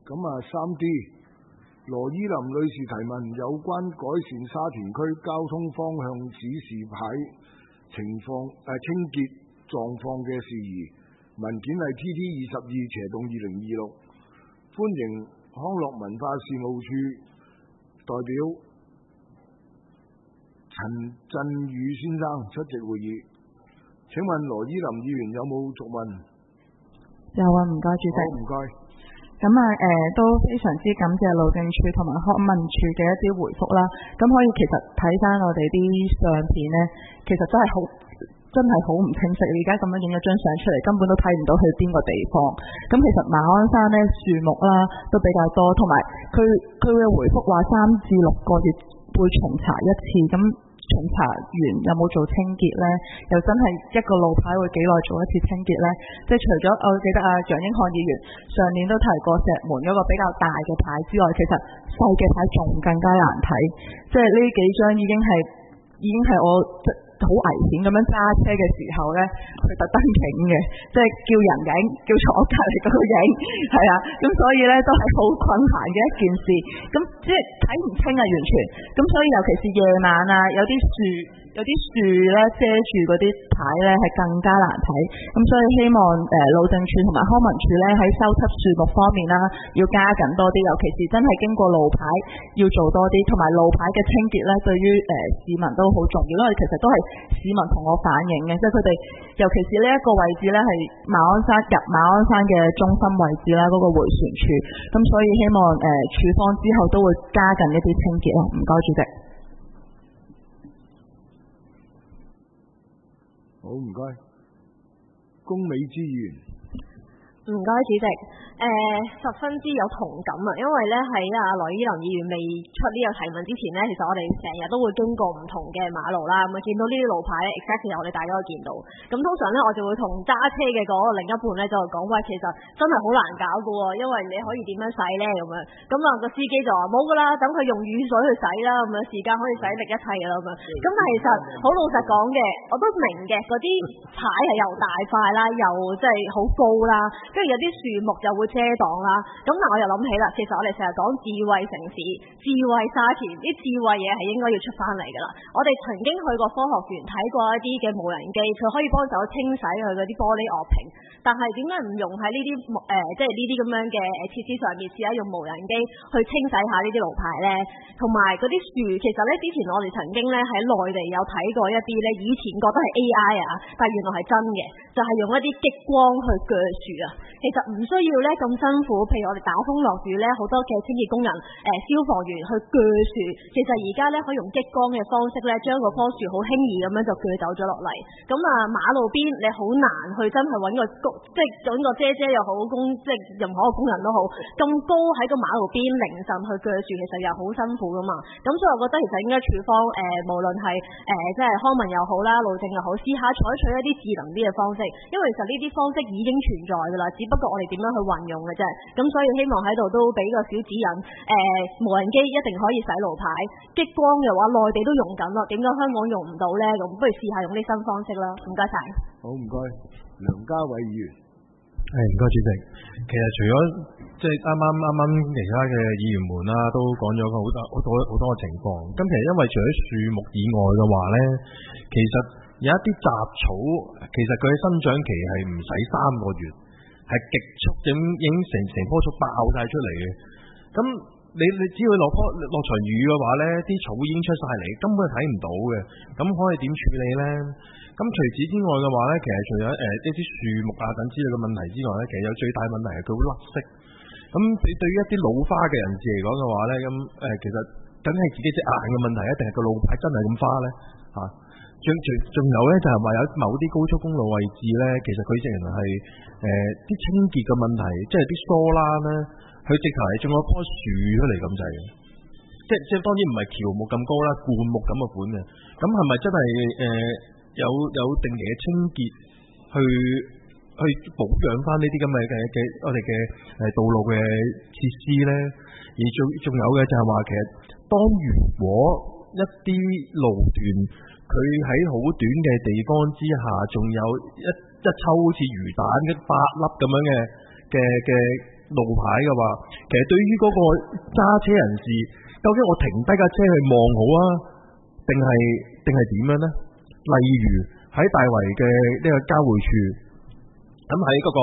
3D 羅依林女士提問有關改善沙田區交通方向指示牌清潔狀況嘅事宜，文件係 TT22/2026， 歡迎康樂文化事務處代表陳振宇先生出席會議。請問羅依林議員有冇續問？ 有啊，唔該主席。 好，唔該。 都非常之感謝路政署同埋康文署嘅一啲回覆啦。咁可以其實睇翻我哋啲相片呢，其實真係好唔清晰。而家咁樣影咗張相出嚟，根本都睇唔到去邊個地方。咁其實馬鞍山呢，樹木啦都比較多，同埋佢嘅回覆話3至6個月會巡查一次。咁巡查完有冇做清潔呢？又真係一個路牌會幾耐做一次清潔呢？即係除咗我記得楊英漢議員上年都提過石門嗰個比較大嘅牌之外，其實細嘅牌仲更加難睇。即係呢幾張已經係我好危險咁樣揸車嘅時候呢，佢特登影嘅，即係叫人影，叫坐隔離嗰個影，係啊，咁所以呢，都係好困難嘅一件事，咁即係睇唔清啊完全，咁所以尤其是夜晚啊，有啲樹咧遮住嗰啲牌咧係更加難睇，咁所以希望路政署同埋康文署咧喺修葺樹木方面啦，要加緊多啲，尤其是真係經過路牌要做多啲，同埋路牌嘅清潔咧，對於市民都好重要，因為其實都係市民同我反映嘅，即係佢哋尤其是呢一個位置咧係馬鞍山嘅中心位置啦，嗰個迴旋處，咁所以希望署方之後都會加緊一啲清潔咯。唔該主席。 好，唔該。龔美芝議員。 唔該主席，十分之有同感啊！因為咧喺羅依林議員未出呢個提問之前咧，其實我哋成日都會經過唔同嘅馬路啦，咁見到呢啲路牌咧 exactly 我哋大家都見到。咁通常咧我就會同揸車嘅嗰個另一半咧就講，喂，其實真係好難搞噶喎，因為你可以點樣洗咧咁樣。咁個司機就話冇噶啦，等佢用雨水去洗啦，咁樣時間可以洗滌一切噶啦咁樣。咁但係其實好老實講嘅，我都明嘅，嗰啲牌係又大塊啦，又即係好高啦。跟住有啲樹木又會遮擋啦，咁但我又諗起啦，其實我哋成日講智慧城市、智慧沙田，啲智慧嘢係應該要出翻嚟噶啦。我哋曾經去過科學園睇過一啲嘅無人機，佢可以幫手清洗佢嗰啲玻璃樂瓶，但係點解唔用喺呢啲即係呢啲咁樣嘅設施上面，試下用無人機去清洗下呢啲路牌呢？同埋嗰啲樹，其實呢，之前我哋曾經呢喺內地有睇過一啲呢，以前覺得係 AI 啊，但係原來係真嘅，就係用一啲激光去鋸樹啊。其實唔需要咧咁辛苦，譬如我哋打風落雨咧，好多嘅清潔工人、消防員去鋸樹。其實而家咧可以用激光嘅方式咧，將嗰棵樹好輕易咁樣就鋸走咗落嚟。咁馬路邊你好難去真係揾個即係揾個姐姐又好，即係任何一個工人都好，咁高喺個馬路邊凌晨去鋸樹，其實又好辛苦噶嘛。咁所以我覺得其實應該處方無論係即係康文又好啦，路政又好，試下採取一啲智能啲嘅方式，因為其實呢啲方式已經存在噶啦，只不過我哋點樣去運用嘅啫。咁所以希望喺度都俾個小指引，無人機一定可以洗路牌，激光嘅話內地都用緊咯，點解香港用唔到呢？咁不如試下用啲新方式啦。唔該晒。 好，唔該。梁家偉議員。 唔該主席。其實除咗即係啱啱其他嘅議員們啦，都講咗好多嘅情況。咁其實因為除咗樹木以外嘅話呢，其實有一啲雜草，其實佢嘅生長期係唔使3個月，係極速咁已經成棵樹爆晒出嚟嘅。咁你只要落場雨嘅話呢，啲草已經出晒嚟，根本睇唔到嘅。咁可以點處理呢？咁除此之外嘅話呢，其實除咗一啲樹木啊等之類嘅問題之外呢，其實有最大問題係佢好甩色。咁對於一啲老花嘅人士嚟講嘅話呢，咁其實梗係自己隻眼嘅問題，一定係個路牌真係咁花呢？嚇？仲有呢，就係話有某啲高速公路位置呢，其實佢直情係啲清潔嘅問題，即係啲疏欄呢，佢直頭係種咗棵樹出嚟咁滯嘅。即係當然唔係喬木咁高啦，灌木咁嘅款嘅。咁係咪真係有定期嘅清潔去保養翻呢啲咁嘅我哋嘅道路嘅設施咧？而仲有嘅就係話，其實當如果一啲路段佢喺好短嘅地方之下，仲有一抽好似魚蛋嘅8粒咁樣嘅路牌嘅話，其實對於嗰個揸車人士，究竟我停低架車去望好啊，定係點樣呢？例如喺大圍嘅呢個交匯處，咁喺嗰個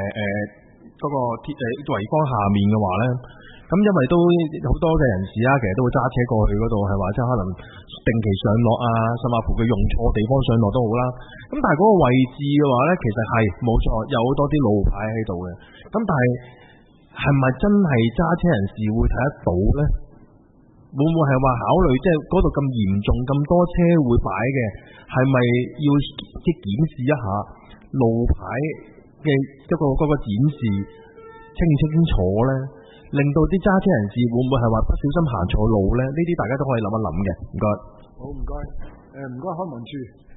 圍坊下面嘅話呢，咁因為都好多嘅人士啊，其實都會揸車過去嗰度，係話即係可能定期上落啊，甚至乎佢用錯地方上落都好啦。咁但係嗰個位置嘅話呢，其實係冇錯，有好多啲路牌喺度嘅。咁但係咪真係揸車人士會睇得到呢？會唔會係話考慮即係嗰度咁嚴重咁多車會擺嘅，係咪要即係檢視一下路牌嘅嗰個展示清唔清楚呢？令到啲揸車人士會唔會係話不小心行錯路呢？呢啲大家都可以諗一諗嘅。唔該。 好，唔該。唔該，康文署。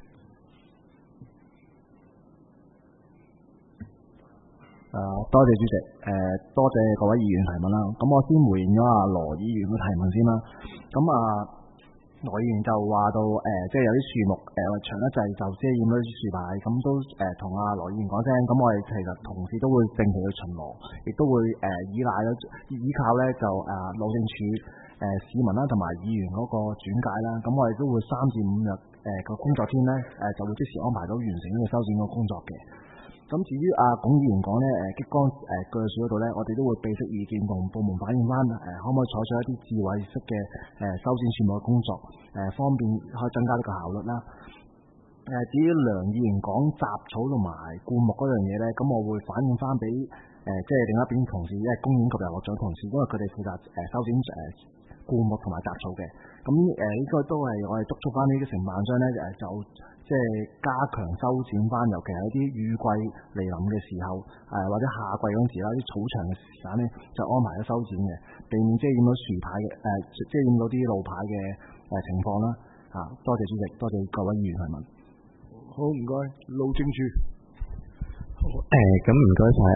多謝主席，多謝各位議員提問啦。咁我先回應咗阿羅議員嘅提問先啦。咁羅議員就話到即係有啲樹木長得滯就遮掩咗啲樹牌，咁都同阿羅議員講聲。咁我哋其實同事都會定期去巡邏，亦都會依靠咧就路政署市民啦同埋議員嗰個轉介啦。咁我哋都會3至5日個工作天咧就會即時安排到完成呢個修剪個工作嘅。咁至於龔議員講咧，激光鋸樹嗰度咧，我哋都會備悉意見同部門反映翻，可唔可以採取一啲智慧式嘅修剪樹木嘅工作，方便可以增加呢個效率啦。至於梁議員講雜草同埋灌木嗰樣嘢咧，咁我會反映翻俾即係另一邊同事，即係公園及遊樂場同事，因為佢哋負責修剪灌木同埋雜草嘅。咁應該都係我哋督促翻呢啲承辦商咧，就即係加強修剪翻，尤其係一啲雨季嚟臨嘅時候，或者夏季嗰陣時啦，啲草場嘅時間咧，就安排咗修剪嘅，避免遮掩到樹牌嘅遮掩到啲路牌嘅情況啦。多謝主席，多謝各位議員提問。 好，唔該，路政署。 咁唔該晒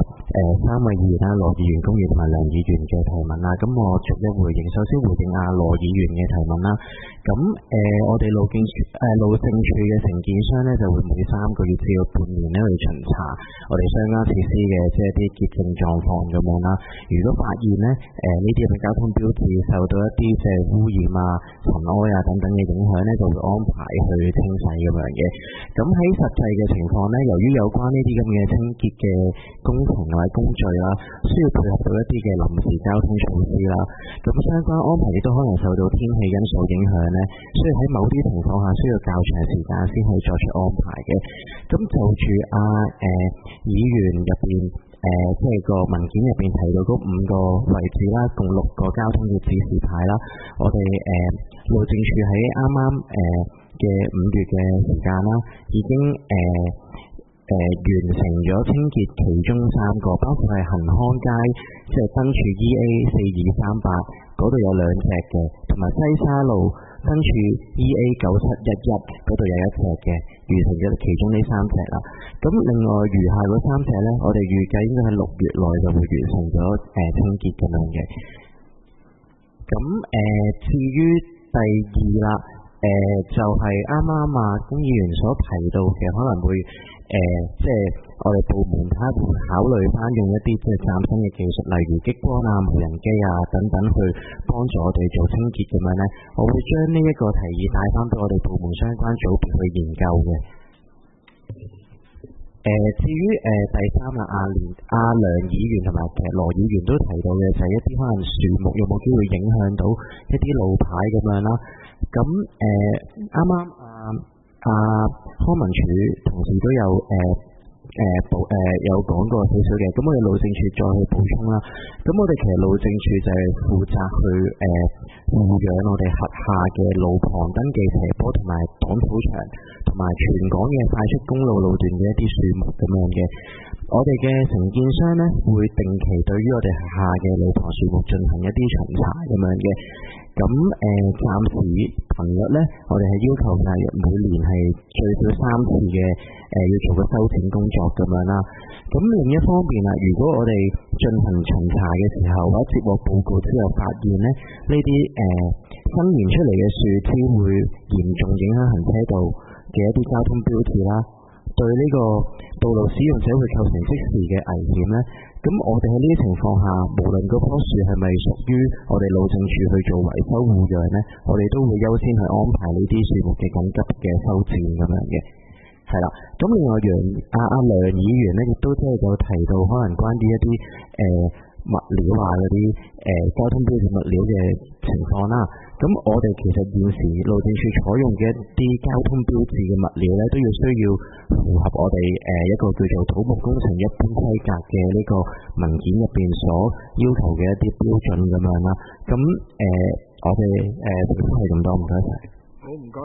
3位議員啦，羅議員、公議同埋梁議員嘅提問啦。咁我逐一回應，首先回應羅議員嘅提問啦。咁我哋路政署嘅承建商咧就會每3個月至到半年咧去巡查我哋相關設施嘅即係啲潔淨狀況咁樣啦。如果發現咧呢啲嘅交通標誌受到一啲即係污染啊、塵埃啊等等嘅影響咧，就會安排去清洗咁樣嘅。咁喺實際嘅情況咧，由於有關呢啲咁嘅清潔嘅工程或者工序啦，需要配合到一啲嘅臨時交通措施啦，咁相關安排亦都可能受到天氣因素影響咧，所以喺某啲情況下需要較長時間先可以作出安排嘅。咁就住議員入邊即係個文件入邊提到嗰5個位置啦，共6個交通嘅指示牌啦，我哋路政署喺啱啱嘅5月嘅時間啦，已經完成咗清潔其中3個，包括係恒康街，即係燈柱 EA4238嗰度有2隻嘅，同埋西沙路燈柱 EA9711嗰度有1隻嘅，完成咗其中呢3隻啦。咁另外餘下嗰3隻呢，我哋預計應該喺6月內就會完成咗清潔咁樣嘅。咁至於第2啦，就係啱啱公議員所提到嘅，可能會即係我哋部門睇下會考慮翻用一啲即係嶄新嘅技術，例如激光啊、無人機啊等等，去幫助我哋做清潔咁樣呢。我會將呢一個提議帶翻俾我哋部門相關組別去研究嘅。至於第3啦，梁議員同埋其實羅議員都提到嘅就係一啲可能樹木有冇機會影響到一啲路牌咁樣啦。咁啱啱康文署同時都有有講過少少嘅，咁我哋路政署再去補充啦。咁我哋其實路政署就係負責去護養我哋轄下嘅路旁登記斜坡同埋擋土牆，同埋全港嘅快速公路路段嘅一啲樹木咁樣嘅。我哋嘅承建商呢，會定期對於我哋轄下嘅路旁樹木進行一啲巡查咁樣嘅。咁暫時頻率呢，我哋係要求大約每年係最少3次嘅要做個修剪工作咁樣啦。咁另一方面啦，如果我哋進行巡查嘅時候，或者接獲報告之後發現呢啲新延出嚟嘅樹枝會嚴重影響行車道嘅一啲交通標誌啦， 對呢個道路使用者會構成即時嘅危險呢？咁我哋喺呢啲情況下，無論嗰棵樹係咪屬於我哋路政署去做維修護養呢，我哋都會優先去安排呢啲樹木嘅緊急嘅修剪咁樣嘅。係啦，咁另外阿梁議員呢，亦都即係有提到可能關於一啲物料啊嗰啲交通標誌物料嘅情況啦。咁我哋其實現時路政署採用嘅一啲交通標誌嘅物料呢，都要需要符合我哋一個叫做土木工程一般規格嘅呢個文件入邊所要求嘅一啲標準咁樣啦。咁我哋都係咁多，唔該晒。 好，唔該。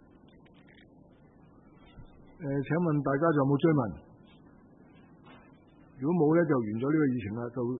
請問大家仲有冇追問？如果冇呢，就完咗呢個議程啦。就